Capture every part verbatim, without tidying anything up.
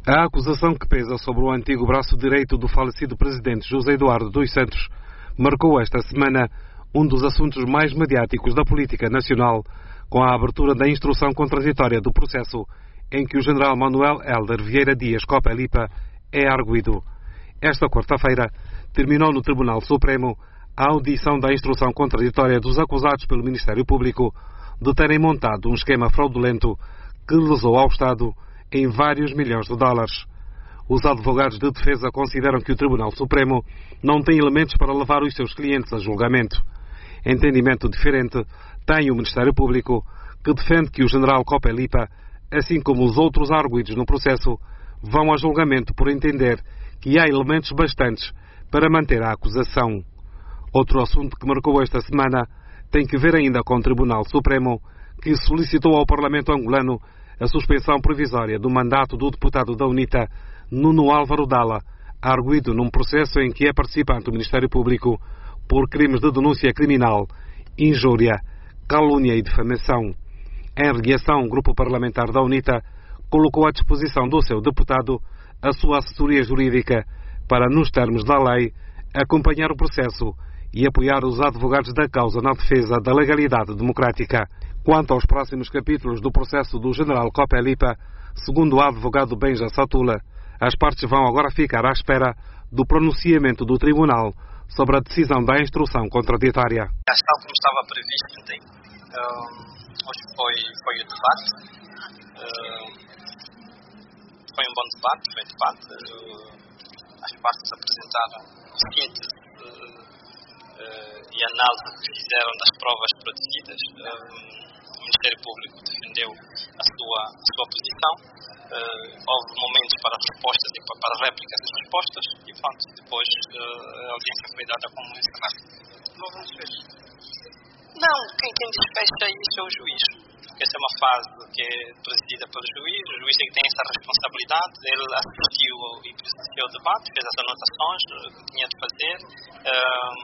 A acusação que pesa sobre o antigo braço direito do falecido presidente José Eduardo dos Santos marcou esta semana um dos assuntos mais mediáticos da política nacional, com a abertura da instrução contraditória do processo em que o general Manuel Hélder Vieira Dias Copelipa é arguido. Esta quarta-feira terminou no Tribunal Supremo a audição da instrução contraditória dos acusados pelo Ministério Público de terem montado um esquema fraudulento que lesou ao Estado em vários milhões de dólares. Os advogados de defesa consideram que o Tribunal Supremo não tem elementos para levar os seus clientes a julgamento. Entendimento diferente tem o Ministério Público, que defende que o general Copelipa, assim como os outros arguidos no processo, vão a julgamento por entender que há elementos bastantes para manter a acusação. Outro assunto que marcou esta semana tem que ver ainda com o Tribunal Supremo, que solicitou ao Parlamento angolano a suspensão provisória do mandato do deputado da UNITA, Nuno Álvaro Dalla, arguido num processo em que é participante do Ministério Público por crimes de denúncia criminal, injúria, calúnia e difamação. Em reação, o grupo parlamentar da UNITA colocou à disposição do seu deputado a sua assessoria jurídica para, nos termos da lei, acompanhar o processo e apoiar os advogados da causa na defesa da legalidade democrática. Quanto aos próximos capítulos do processo do general Copelipa, segundo o advogado Benja Satula, as partes vão agora ficar à espera do pronunciamento do Tribunal sobre a decisão da instrução contraditória. Tal como estava previsto ontem, uh, hoje foi, foi o debate. Uh, foi um bom debate, foi debate. Uh, as partes apresentaram síntese uh, uh, e análise que fizeram das provas produzidas. Uh, o Ministério Público defendeu a sua, a sua posição. Uh, houve momentos para respostas e para, para réplicas das respostas e pronto, depois uh, a audiência foi dada como encerrada. Não houve um desfecho? Não, quem, quem desfecha isso é o juiz, porque essa é uma fase que é presidida pelo juiz, o juiz é que tem essa responsabilidade, ele assistiu e presenciou o debate, fez as anotações que tinha de fazer, uh,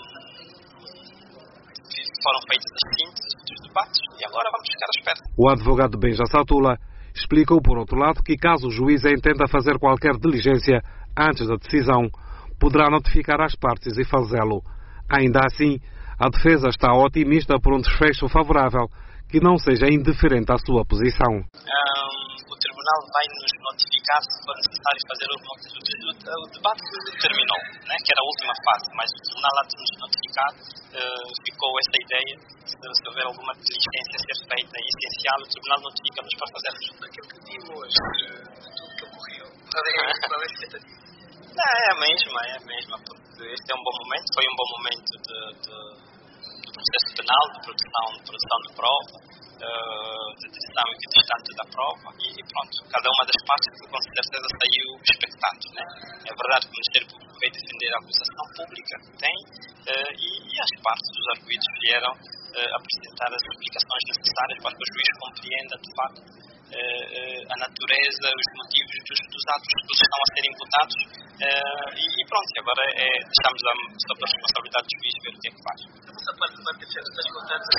foram feitas as sínteses dos debates e agora vamos ficar à espera. O advogado Benja Satula explicou, por outro lado, que caso o juiz entenda fazer qualquer diligência antes da decisão, poderá notificar as partes e fazê-lo. Ainda assim, a defesa está otimista por um desfecho favorável que não seja indiferente à sua posição. Um, o Tribunal vai nos notificar se for necessário fazer o, o, o debate terminou, né, que era a última fase, mas o Tribunal há de nos notificar, uh, ficou essa ideia, se, se houver alguma diligência a ser feita e essencial, o Tribunal notifica-nos para fazermos. Aquilo que vimos, tudo que ocorreu, qual é a expectativa? Não, é a mesma, é a mesma, porque este é um bom momento, foi um bom momento de, de, do processo penal, de produção de, produção de prova, uh, de decisão equidistante da prova, e pronto, cada uma das partes com certeza saiu expectante, né? É verdade que o Ministério Público veio defender a acusação pública que tem, uh, e, e as partes dos arguidos vieram uh, apresentar as explicações necessárias para que o juiz compreenda, de facto, Uh, uh, a natureza, os motivos dos, dos atos que estão a ser imputados uh, e, e pronto, agora é, estamos a, sob a responsabilidade do juiz ver o que é que faz. A vossa parte vai ter das contadas?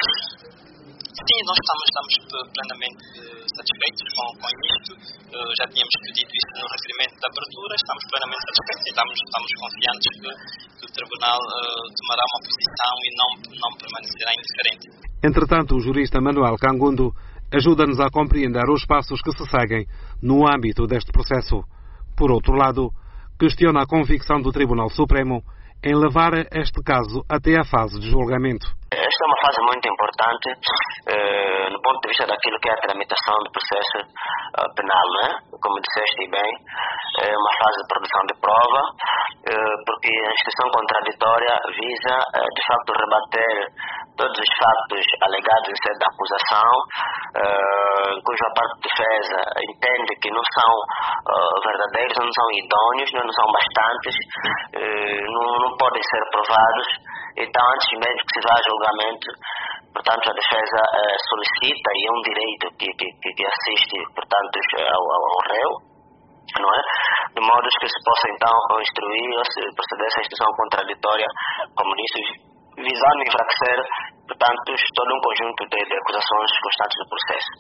Sim, nós estamos, estamos plenamente uh, satisfeitos com, com isto, uh, já tínhamos pedido isso no requerimento de abertura, estamos plenamente satisfeitos e estamos, estamos confiantes que, que o Tribunal uh, tomará uma posição e não, não permanecerá indiferente. Entretanto, o jurista Manuel Cangundo ajuda-nos a compreender os passos que se seguem no âmbito deste processo. Por outro lado, questiona a convicção do Tribunal Supremo em levar este caso até a fase de julgamento. Esta é uma fase muito importante eh, no ponto de vista daquilo que é a tramitação do processo uh, penal, né? Como disseste bem, é uma fase de produção de prova, eh, porque a instituição contraditória visa, eh, de facto, rebater todos os fatos alegados em sede da acusação, uh, cuja parte de defesa entende que não são uh, verdadeiros, não são idôneos, não são bastantes, uh, não, não podem ser provados. Então, antes mesmo que se vá a julgamento, portanto, a defesa uh, solicita, e é um direito que, que, que assiste, portanto, ao, ao réu, não é? De modo que se possa, então, instruir ou se proceder essa instituição contraditória, como disse, visando enfraquecer portanto, todo um conjunto de, de acusações constantes no processo.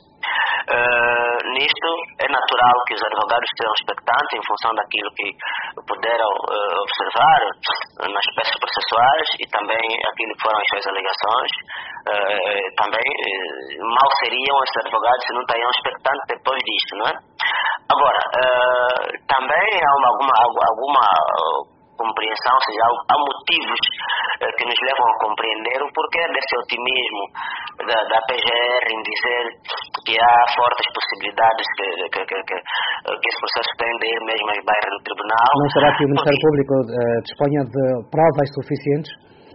Uh, nisto, é natural que os advogados estejam expectantes em função daquilo que puderam uh, observar nas peças processuais e também aquilo que foram as suas alegações. Uh, também uh, mal seriam esses advogados se não estariam expectantes depois disso, não é? Agora, uh, também há uma, alguma, alguma uh, compreensão, ou seja, há motivos uh, que nos levam a compreender o porquê desse otimismo da, da P G R em dizer que há fortes possibilidades que, que, que, que, que esse processo tem de ir mesmo às bairros do tribunal. Não será que o Ministério Público uh, disponha de provas suficientes?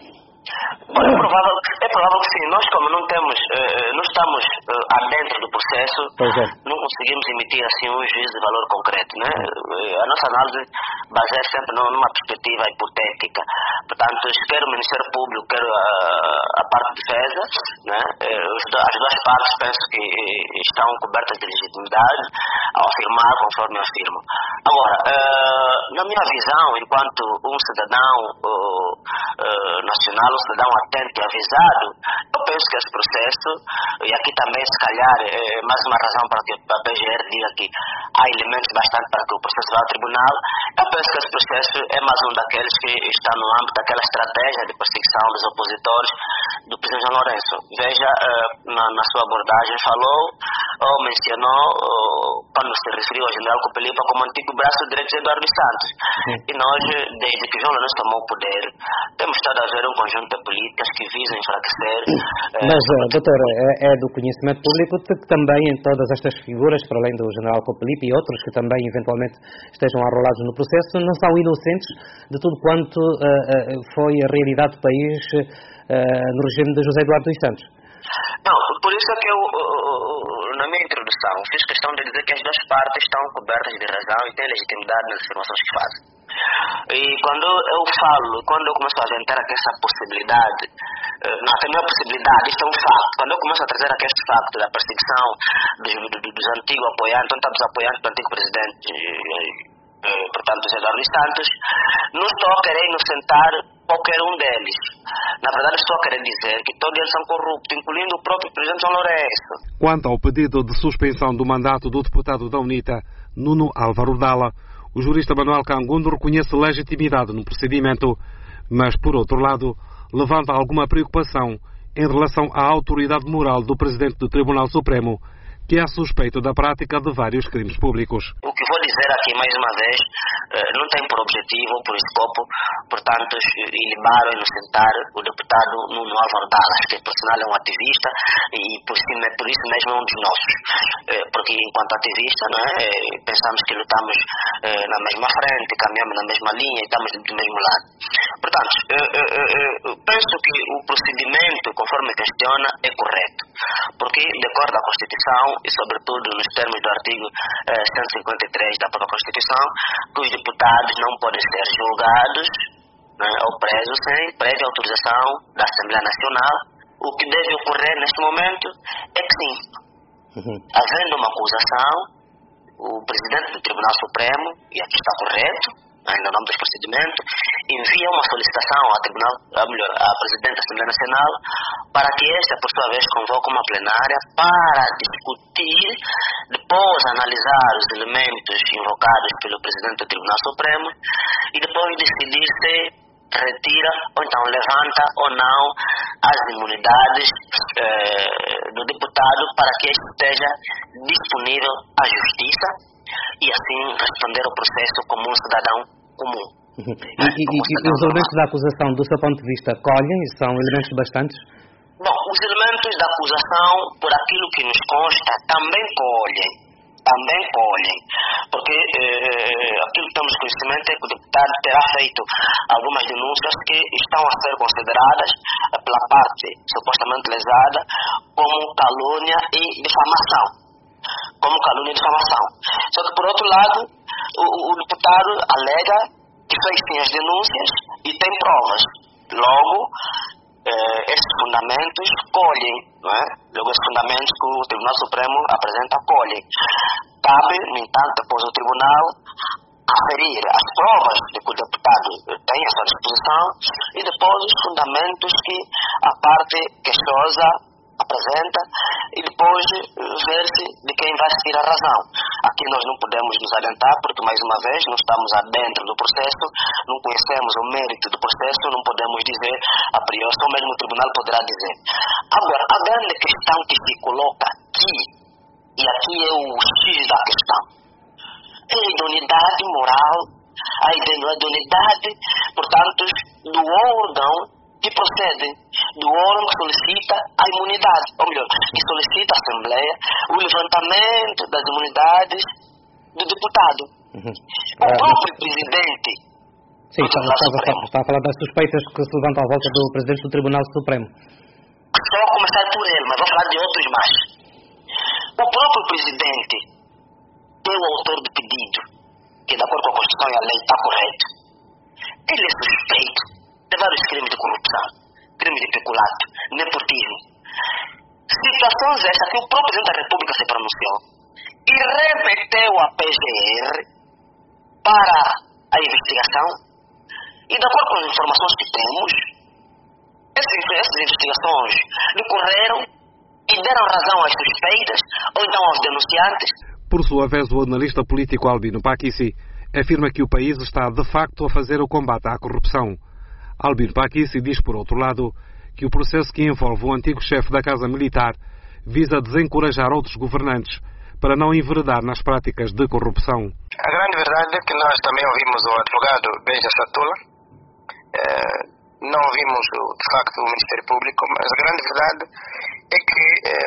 Olha, é provável, é provável que sim. Nós, como não temos, uh, não estamos uh, adentro do processo, é. não conseguimos emitir assim um juízo de valor concreto, né? Uh, a nossa análise baseia sempre numa perspectiva hipotética. Portanto, quer o Ministério Público, quer a, a parte de defesa, né? Uh, as duas partes penso que estão cobertas de legitimidade ao afirmar conforme eu afirmo. Agora, uh, na minha visão, enquanto um cidadão uh, uh, nacional, um cidadão atento e avisado, eu penso que esse processo, e aqui também se calhar é mais uma razão para que a P G R diga que há elementos bastante para que o processo vá ao tribunal, eu penso que esse processo é mais um daqueles que está no âmbito daquela estratégia de perseguição dos opositores do presidente João Lourenço. Veja, na, na sua abordagem falou, ou mencionou, ou, quando se referiu ao general Copelipa como antigo braço direito de Eduardo Santos. Sim. E nós, desde que João Lourenço tomou o poder, temos estado a ver um conjunto de políticas que visam enfraquecer. Mas, eh, doutor, é, é do conhecimento público que também em todas estas figuras, para além do general Copelipa e outros que também eventualmente estejam arrolados no processo, não são inocentes de tudo quanto uh, uh, foi a realidade do país uh, no regime de José Eduardo dos Santos. Não, por isso é que eu, na minha introdução, fiz questão de dizer que as duas partes estão cobertas de razão e têm legitimidade nas afirmações que fazem. E quando eu falo, quando eu começo a aventar aqui essa possibilidade, não, essa não é possibilidade, isso é um facto. Quando eu começo a trazer aqui este facto da perseguição dos, dos, dos antigos apoiantes, então dos apoiantes do antigo presidente, portanto, José Eduardo dos Santos, não estou a querer inocentar qualquer um deles. Na verdade, estou a querer dizer que todos eles são corruptos, incluindo o próprio presidente João Lourenço. Quanto ao pedido de suspensão do mandato do deputado da UNITA, Nuno Álvaro Dalla, o jurista Manuel Cangundo reconhece legitimidade no procedimento, mas, por outro lado, levanta alguma preocupação em relação à autoridade moral do presidente do Tribunal Supremo, que é suspeito da prática de vários crimes públicos. O que vou dizer aqui, mais uma vez, não tem por objetivo ou por escopo, portanto, ilibar ou inocentar o deputado Nuno Álvaro Dalla, que por sinal é um ativista e por, cima, por isso mesmo é um dos nossos. Porque enquanto ativista, não é, pensamos que lutamos na mesma frente, caminhamos na mesma linha e estamos do mesmo lado. Portanto, penso que o procedimento, conforme questiona, é correto, porque de acordo à Constituição, e sobretudo nos termos do artigo eh, cento e cinquenta e três da própria Constituição, que os deputados não podem ser julgados, né, ou presos sem prévia autorização da Assembleia Nacional. O que deve ocorrer neste momento é que sim, uhum. havendo uma acusação, o presidente do Tribunal Supremo, e aqui está correto, ainda no nome dos procedimentos, envia uma solicitação ao Tribunal, a melhor, à Presidente da Assembleia Nacional, para que esta, por sua vez, convoque uma plenária para discutir, depois analisar os elementos invocados pelo Presidente do Tribunal Supremo e depois decidir se retira ou então levanta ou não as imunidades eh, do deputado para que este esteja disponível à Justiça e assim responder ao processo como um cidadão comum. Uhum. E, e, e, e os elementos da acusação, do seu ponto de vista, colhem? São elementos bastantes? Bom, os elementos da acusação, por aquilo que nos consta, também colhem. Também colhem. Porque eh, aquilo que temos conhecimento é que o deputado terá feito algumas denúncias que estão a ser consideradas eh, pela parte supostamente lesada como calúnia e difamação. Como calúnia e difamação. Só que, por outro lado, o, o deputado alega que fez sim as denúncias e tem provas. Logo, eh, esses fundamentos colhem, não é? Logo, esses fundamentos que o Tribunal Supremo apresenta colhem. Cabe, no entanto, depois o Tribunal aferir as provas de que o deputado tem à sua disposição e depois os fundamentos que a parte queixosa apresenta e depois ver-se de quem vai seguir a razão. Aqui nós não podemos nos adiantar porque, mais uma vez, não estamos adentro do processo, não conhecemos o mérito do processo, não podemos dizer a priori, só mesmo o tribunal poderá dizer. Agora, a grande questão que se coloca aqui, e aqui é o X da questão, é a idoneidade moral, a idoneidade, portanto, do órgão que procede, do órgão que solicita a imunidade, ou melhor, que solicita a Assembleia o levantamento das imunidades do deputado. Uhum. O próprio é, presidente... Sim, estava está a falar das suspeitas que se levantam à volta do presidente do Tribunal Supremo. Só a começar por ele, mas vou falar de outros mais. O próprio presidente é o autor do pedido, que de acordo com a Constituição e a lei está correto. Ele é suspeito de vários crimes de corrupção, crimes de peculato, nepotismo. Situações essas que o próprio presidente da República se pronunciou e remeteu a P G R para a investigação e de acordo com as informações que temos, essas, essas investigações decorreram e deram razão às suspeitas ou então aos denunciantes. Por sua vez, o analista político Albino Paquici afirma que o país está de facto a fazer o combate à corrupção. Albino Paquici diz, por outro lado, que o processo que envolve o antigo chefe da Casa Militar visa desencorajar outros governantes para não enveredar nas práticas de corrupção. A grande verdade é que nós também ouvimos o advogado Benja Satula, eh, não ouvimos de facto o Ministério Público, mas a grande verdade é que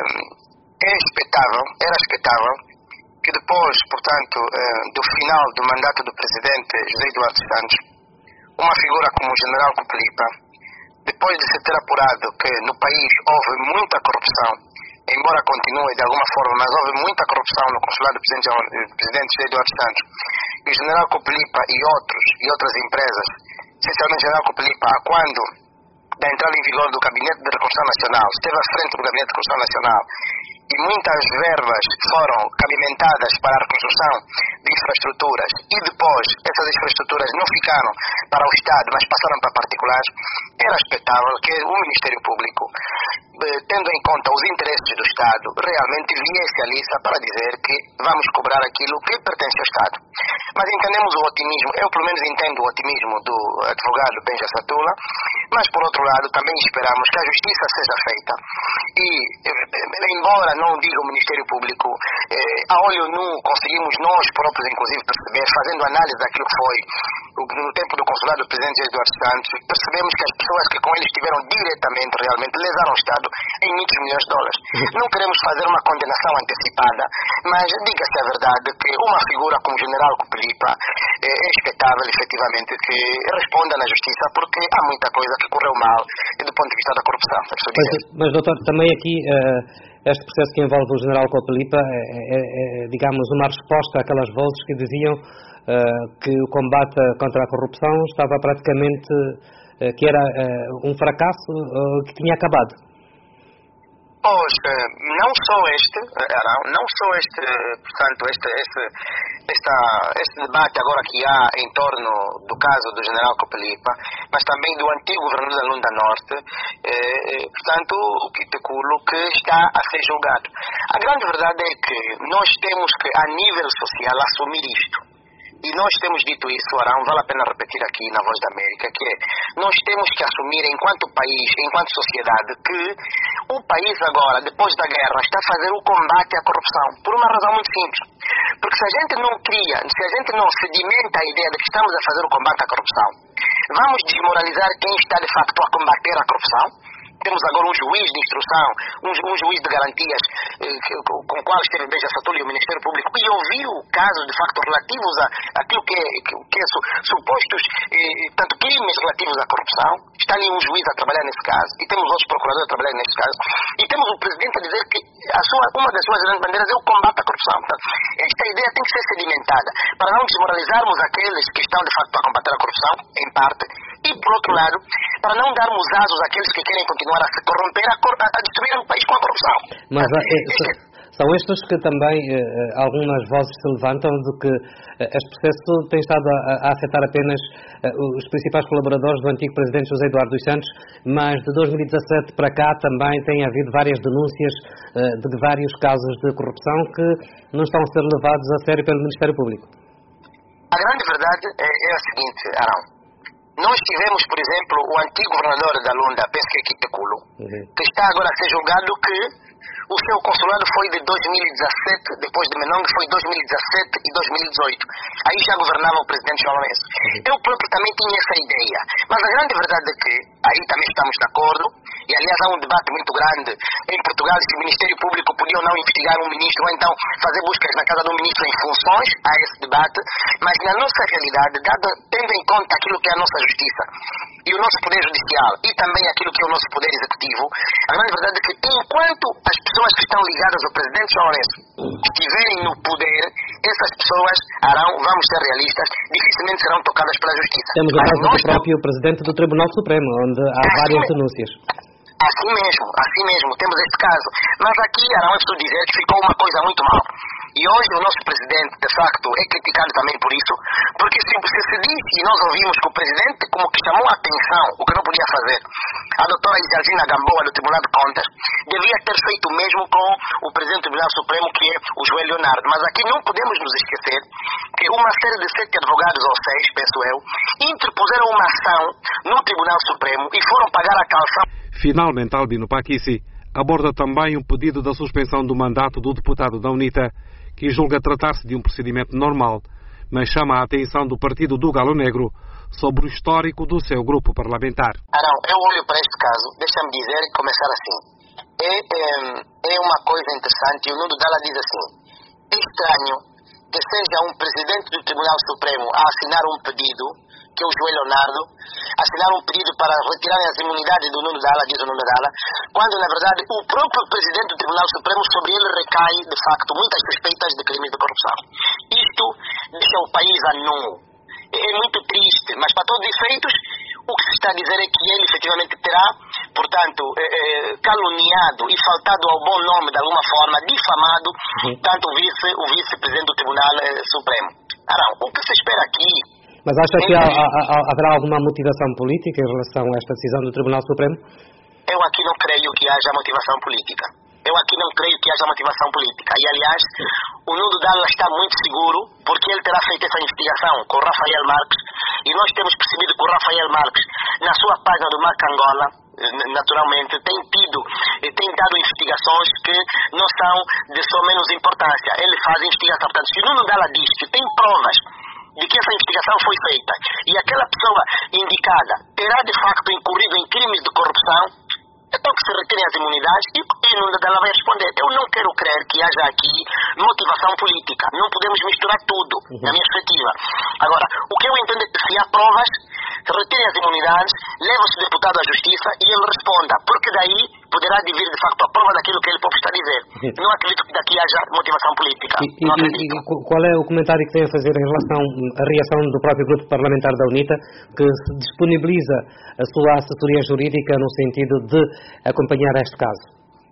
eh, é expectável, era expectável que depois, portanto, eh, do final do mandato do presidente José Eduardo Santos, uma figura como o general Copelipa, depois de se ter apurado que no país houve muita corrupção, embora continue de alguma forma, mas houve muita corrupção no consulado do presidente, do presidente José Eduardo Santos, e o general Copelipa e outros, e outras empresas, essencialmente o general Copelipa, quando da entrada em vigor do Gabinete de Reconstrução Nacional, esteve à frente do Gabinete de Reconstrução Nacional, e muitas verbas foram cabimentadas para a reconstrução de infraestruturas e depois essas infraestruturas não ficaram para o Estado, mas passaram para particulares, era expectável que o Ministério Público, tendo em conta os interesses do Estado, realmente viesse a lista para dizer que vamos cobrar aquilo que pertence ao Estado. Mas entendemos o otimismo, eu pelo menos entendo o otimismo do advogado Benja Satula, mas por outro lado também esperamos que a justiça seja feita e, embora não diga o Ministério Público, eh, a olho nu conseguimos nós próprios inclusive perceber, fazendo análise daquilo que foi no tempo do consulado do presidente Eduardo Santos, percebemos que as pessoas que com ele estiveram diretamente realmente lesaram o Estado em muitos milhões de dólares. Não queremos fazer uma condenação antecipada, mas diga-se a verdade que uma figura como o general Copelipa eh, é expectável efetivamente que responda na justiça, porque há muita coisa que correu mal do ponto de vista da corrupção. Mas, mas doutor, também aqui uh, este processo que envolve o general Copelipa é, é, é, digamos, uma resposta àquelas vozes que diziam uh, que o combate contra a corrupção estava praticamente, uh, que era uh, um fracasso uh, que tinha acabado. Pois, não só este, não só este, portanto, este, este, esta, este debate agora que há em torno do caso do general Copelipa, mas também do antigo governador da Lunda Norte, eh, portanto, o Quiteculo, que está a ser julgado. A grande verdade é que nós temos que, a nível social, assumir isto. E nós temos dito isso, Arão, vale a pena repetir aqui na Voz da América, que é, nós temos que assumir enquanto país, enquanto sociedade, que o país agora, depois da guerra, está a fazer o combate à corrupção, por uma razão muito simples. Porque se a gente não cria, se a gente não sedimenta a ideia de que estamos a fazer o combate à corrupção, vamos desmoralizar quem está de facto a combater a corrupção. Temos agora um juiz de instrução, um, um juiz de garantias, eh, com, com o qual esteve Benja Satula e o Ministério Público, e ouviu casos, de facto, relativos a aquilo que é, que, que é su, supostos, eh, tanto crimes relativos à corrupção. Está ali um juiz a trabalhar nesse caso, e temos outros procuradores a trabalhar nesse caso, e temos o Presidente a dizer que a sua, uma das suas grandes bandeiras é o combate à corrupção. Portanto, esta ideia tem que ser sedimentada, para não desmoralizarmos aqueles que estão, de facto, a combater a corrupção, em parte, e, por outro lado, para não darmos asos àqueles que querem continuar a se corromper, a, cor, a, a destruir o país com a corrupção. Mas, é, São estes que também eh, algumas vozes se levantam de que eh, este processo tem estado a, a afetar apenas eh, os principais colaboradores do antigo presidente José Eduardo dos Santos, mas de dois mil e dezassete para cá também tem havido várias denúncias eh, de vários casos de corrupção que não estão a ser levados a sério pelo Ministério Público. A grande verdade é, é a seguinte, Arão. Nós tivemos, por exemplo, o antigo governador da Lunda, penso que é Kiteculo, uhum. que está agora a ser julgado que o seu consulado foi de dois mil e dezassete, depois de Menong foi dois mil e dezassete e dois mil e dezoito. Aí já governava o presidente João Lourenço. Uhum. Eu próprio também tinha essa ideia. Mas a grande verdade é que, aí também estamos de acordo, e aliás há um debate muito grande em Portugal se o Ministério Público podia ou não investigar um ministro, ou então fazer buscas na casa do ministro em funções, há esse debate, mas na nossa realidade, dado, tendo em conta aquilo que é a nossa justiça, e o nosso poder judicial, e também aquilo que é o nosso poder executivo, a grande verdade é que enquanto as pessoas que estão ligadas ao presidente João Lourenço estiverem no poder, essas pessoas, Arão, vamos ser realistas, dificilmente serão tocadas pela justiça. Temos o caso do próprio presidente do Tribunal Supremo, onde há assim várias mesmo, denúncias. Assim mesmo, assim mesmo, temos este caso. Mas aqui, Arão, é preciso dizer que ficou uma coisa muito mal. E hoje o nosso presidente, de facto, é criticado também por isso, porque se, se se diz, e nós ouvimos que o presidente como que chamou a atenção, o que não podia fazer, a doutora Isalzina Gamboa, do Tribunal de Contas, devia ter feito o mesmo com o presidente do Tribunal Supremo, que é o João Leonardo. Mas aqui não podemos nos esquecer que uma série de sete advogados, ou seis, penso eu, interpuseram uma ação no Tribunal Supremo e foram pagar a calção. Finalmente, Albino Paquici aborda também um pedido da suspensão do mandato do deputado da UNITA, que julga tratar-se de um procedimento normal, mas chama a atenção do partido do Galo Negro sobre o histórico do seu grupo parlamentar. Arão, eu olho para este caso, deixa-me dizer e começar assim. É, é, é uma coisa interessante, e o Nuno Dalla diz assim, é estranho que seja um presidente do Tribunal Supremo a assinar um pedido, que é o João Leonardo, assinar um pedido para retirarem as imunidades do Nuno Dalla, diz o Nuno Dalla, quando na verdade o próprio presidente do Tribunal Supremo, sobre ele recai de facto muitas suspeitas de crimes de corrupção. Isto deixa o país a nu. É muito triste, mas para todos os efeitos, o que se está a dizer é que ele efetivamente terá, portanto, eh, caluniado e faltado ao bom nome de alguma forma, difamado, uhum. tanto o, vice, o vice-presidente do Tribunal eh, Supremo. Arão, o que se espera aqui? Mas acha que há, há, haverá alguma motivação política em relação a esta decisão do Tribunal Supremo? Eu aqui não creio que haja motivação política. Eu aqui não creio que haja motivação política. E, aliás, o Nuno Dalla está muito seguro porque ele terá feito essa investigação com o Rafael Marques e nós temos percebido que o Rafael Marques, na sua página do Marca Angola, naturalmente, tem tido, tem dado investigações que não são de só menos importância. Ele faz investigação. Portanto, se o Nuno Dalla diz que tem provas de que essa investigação foi feita e aquela pessoa indicada terá de facto incorrido em crimes de corrupção, então que se retirem as imunidades e o Nuno Dalla vai responder. Eu não quero crer que haja aqui motivação política. Não podemos misturar tudo, uhum. na minha perspectiva. Agora, o que eu entendo é que se há provas, retirem as imunidades, leva-se o deputado à justiça e ele responda, porque daí poderá vir de facto a prova daquilo que ele próprio está a dizer. Uhum. Não acredito que daqui haja motivação política. E, não acredito. E, e qual é o comentário que tem a fazer em relação à reação do próprio grupo parlamentar da UNITA, que se disponibiliza a sua assessoria jurídica no sentido de acompanhar este caso?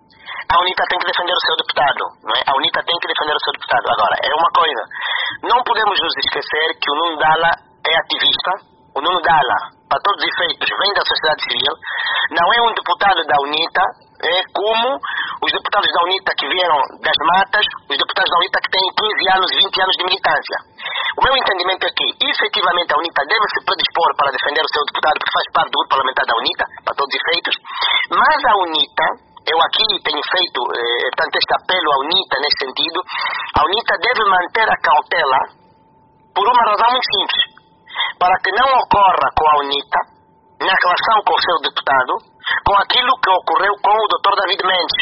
A UNITA tem que defender o seu deputado, não é? A UNITA tem que defender o seu deputado. Agora, é uma coisa, não podemos nos esquecer que o Nuno Dalla é ativista. O Nuno Dalla, para todos os efeitos, vem da sociedade civil, não é um deputado da UNITA, é como os deputados da UNITA que vieram das matas, os deputados da UNITA que têm quinze anos, vinte anos de militância. O meu entendimento é que, efetivamente, a UNITA deve se predispor para defender o seu deputado, que faz parte do grupo parlamentar da UNITA, para todos os efeitos, mas a UNITA, eu aqui tenho feito, eh, tanto este apelo à UNITA nesse sentido, a UNITA deve manter a cautela por uma razão muito simples, para que não ocorra com a UNITA, na relação com o seu deputado, com aquilo que ocorreu com o doutor David Mendes.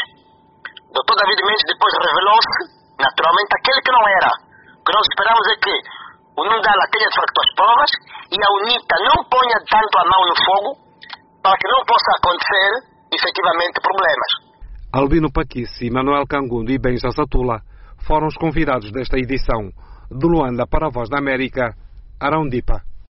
O doutor David Mendes depois revelou-se, naturalmente, aquele que não era. O que nós esperamos é que o Nuno Dalla tenha de facto as provas e a UNITA não ponha tanto a mão no fogo para que não possa acontecer, efetivamente, problemas. Albino Paquici, Manuel Cangundo e Benja Satula foram os convidados desta edição. De Luanda para a Voz da América, Arão Dipa.